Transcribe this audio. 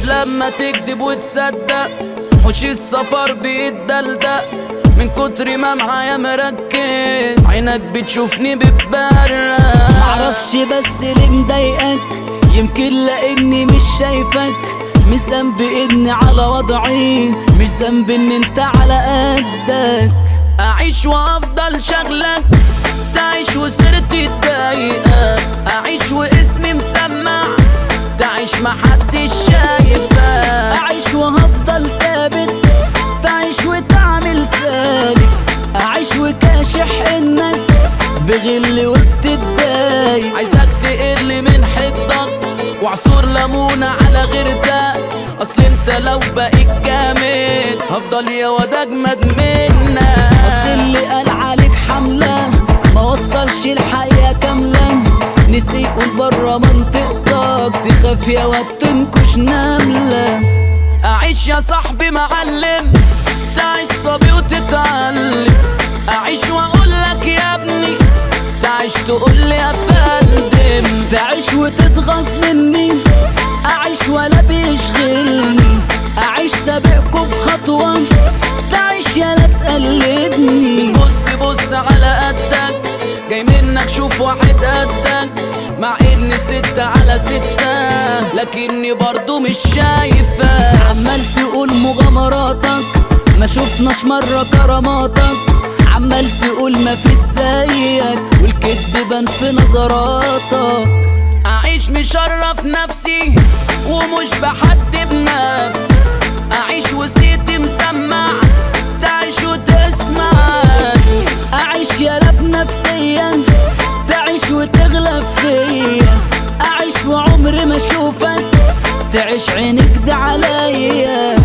لما تكذب وتصدق، وش السفر بيتدلدق من كتر ما معايا مركز، عينك بتشوفني بتبرق. معرفش بس ليه مضايقك، يمكن لاني مش شايفك، مش ذنبي اني على وضعي، مش ذنبي ان انت على قدك. اعيش وافضل شغلك، تعيش وسيرتي تضايقك، اعيش واسمي مسمع، تعيش محدش شايفك. اعيش وهفضل ثابت، تعيش وتعمل سالك، اعيش وكاشح انك بغل وبتتضايق. عايزك تقل من حدك وعصور ليمونة على غيرتك، اصل انت لو بقيت جامد هفضل يا واد اجمد منك. اصل اللي قال عليك حملة ما وصلش الحقيقة كاملة، نسي يقول برا منطقتك، تخاف يا واد تنكش نملة. اعيش يا صاحبي معلم، تعيش صبي وتتعلم، اعيش واقولك يا ابني، تعيش تقولي يا فندم. تعيش وتتغاظ مني، اعيش ولا بيشغلني، اعيش سابقكوا بخطوة، تعيش يا لا تقلدني. بص على قدك، جاي منك شوف واحد قدك، مع اني 6 على 6 لكني برضو مش شايفك. عمال تقول مغامراتك، ما شفناش مرة كراماتك، عمال تقول ما في زيك، والكدب بان في نظراتك. اعيش مشرف نفسي ومش بحد بنفسي، اعيش وسيتي مسمع، تعيش وتسمع. اعيش يا لا بنفسيا، تعيش وتغلب فيا، اعيش وعمري ما اشوفك، تعيش عينك ده عليا.